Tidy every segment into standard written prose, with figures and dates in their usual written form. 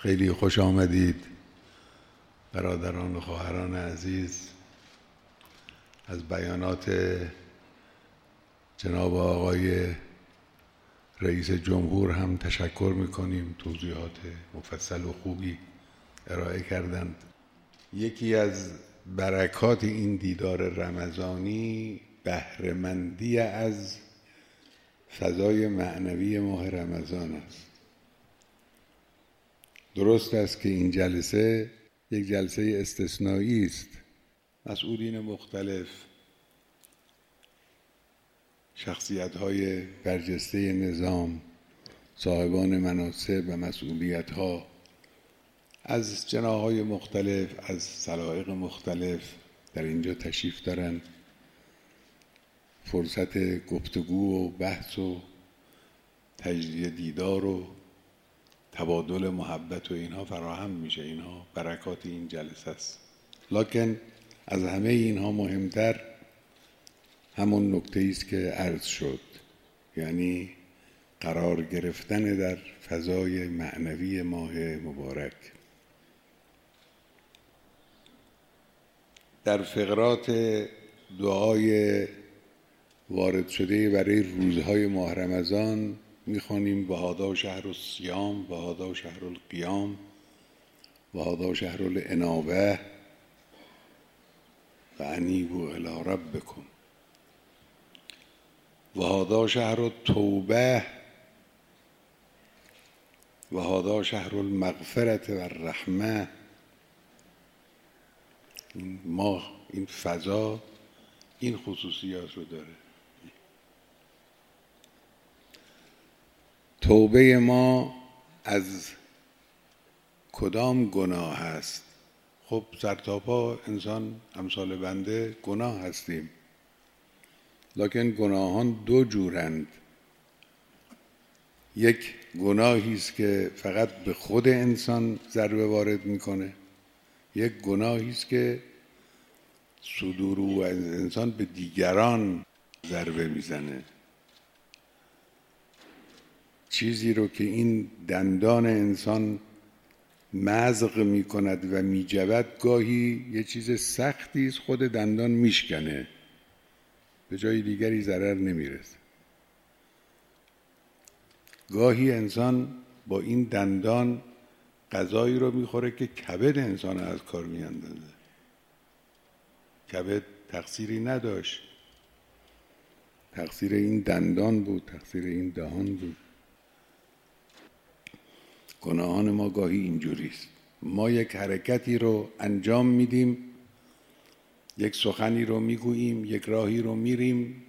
خیلی خوش آمدید برادران و خواهران عزیز. از بیانات جناب آقای رئیس جمهور هم تشکر میکنیم، توضیحات مفصل و خوبی ارائه کردند. یکی از برکات این دیدار رمضانی بهره‌مندی از فضای معنوی ماه رمضان است. درست است که این جلسه یک جلسه استثنایی است. مسئولین مختلف، شخصیت‌های برجسته نظام، صاحبان مناصب و مسئولیت‌ها از جناح‌های مختلف، از سلایق مختلف در اینجا تشریف دارند. فرصت گفتگو و بحث و تجدید دیدار و تبادل محبت و اینها فراهم میشه. اینها برکات این جلسه است. لکن از همه اینها مهمتر همون نکته است که عرض شد، یعنی قرار گرفتن در فضای معنوی ماه مبارک. در فقرات دعای وارد شده برای روزهای ماه رمضان میخوانیم: و هذا شهر الصیام و هذا شهر القیام و هذا شهر الانابه و انیبوا الی ربکم و هذا شهر التوبه و هذا شهر المغفرة و الرحمه. این ماه، این فضا این خصوصیات رو داره. توبه ما از کدام گناه است؟ خب سرتاپا انسان امثال بنده گناه هستیم، لکن گناهان دو جورند. یک گناهی است که فقط به خود انسان ضربه وارد میکنه، یک گناهی است که صدور او از انسان به دیگران ضربه میزنه. چیزی رو که این دندان انسان مزق میکند و میجود، گاهی یه چیز سختی است، خود دندان میشکنه، به جای دیگری ضرر نمیرسه. گاهی انسان با این دندان غذایی رو میخوره که کبد انسان از کار میاندازه. کبد تقصیری نداشت، تقصیر این دندان بود، تقصیر این دهان بود. گناهان ما گاهی اینجوریست. ما یک حرکتی رو انجام میدیم، یک سخنی رو میگوییم، یک راهی رو میریم،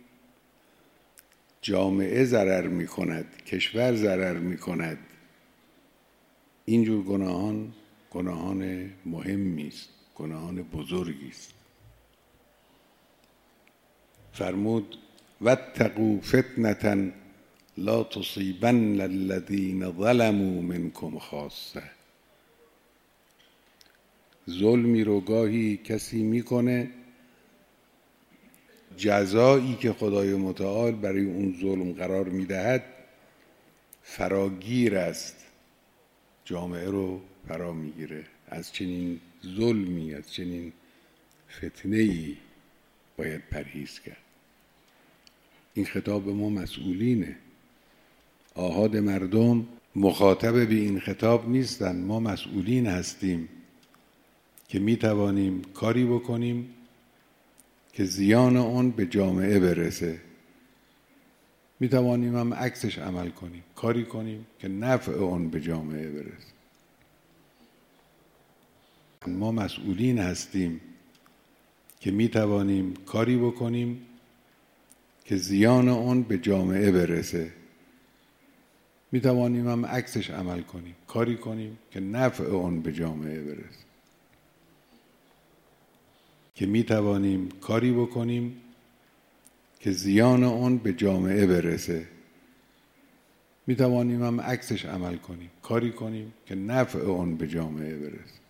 جامعه ضرر میکند، کشور ضرر میکند. اینجور گناهان مهمی است، گناهان بزرگی است. فرمود: واتقوا فتنة لا تصیبن الذین ظلموا منکم خاصة. ظلمی رو گاهی کسی میکنه، جزایی که خدای متعال برای اون ظلم قرار میدهد فراگیر است، جامعه رو فرا میگیره. از چنین ظلمی، از چنین فتنه‌ای باید پرهیز کرد. این خطاب به ما مسئولینه. آحاد مردم مخاطب به این خطاب نیستن. ما مسئولین هستیم که میتوانیم کاری بکنیم که زیان اون به جامعه برسه. میتوانیم هم عکسش عمل کنیم، کاری کنیم که نفع اون به جامعه برسه. ما مسئولین هستیم که میتوانیم کاری بکنیم که زیان اون به جامعه برسه. میتوانیم هم عکسش عمل کنیم، کاری کنیم که نفع اون به جامعه برسه. که میتوانیم کاری بکنیم که زیان اون به جامعه برسه. میتوانیم هم عکسش عمل کنیم، کاری کنیم که نفع اون به جامعه برسه.